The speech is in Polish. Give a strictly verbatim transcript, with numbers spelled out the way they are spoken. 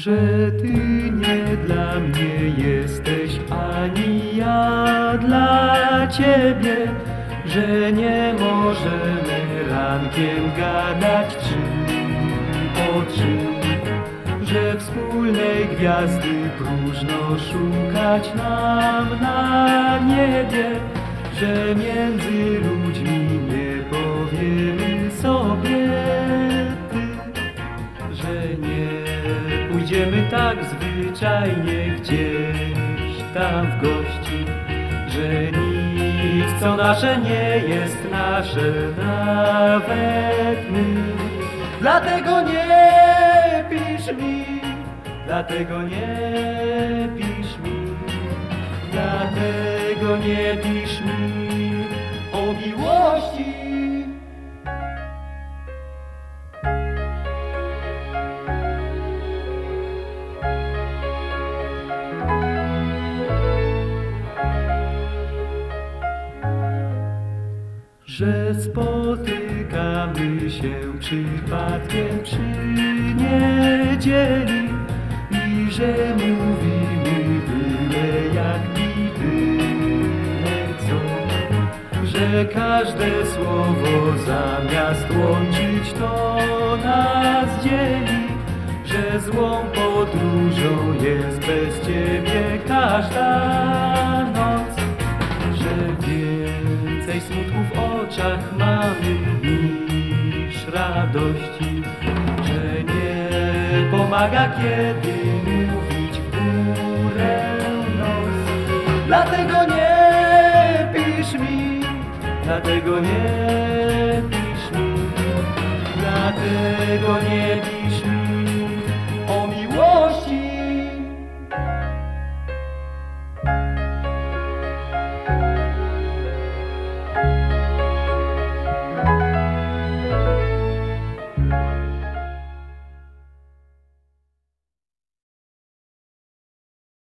że Ty nie dla mnie jesteś, ani ja dla Ciebie, że nie możemy rankiem gadać trzy o trzy, że wspólnej gwiazdy próżno szukać nam na niebie, że między ludźmi nie powiemy sobie ty, że nie pójdziemy tak zwyczajnie gdzieś tam w gości, że nic co nasze nie jest nasze, nawet my. Dlatego nie pisz mi, dlatego nie pisz mi, dlatego nie pisz mi o miłości. Że spotykamy się przypadkiem przy niedzieli i że mówimy byle jak i byle co, że każde słowo zamiast łączyć to nas dzieli, że złą podróżą jest bez Ciebie każda noc, że więcej smutku w oczach mamy niż radości, że nie pomaga kiedy mówić w górę nos. Dlatego nie pisz mi, dlatego nie pisz mi, dlatego nie pisz mi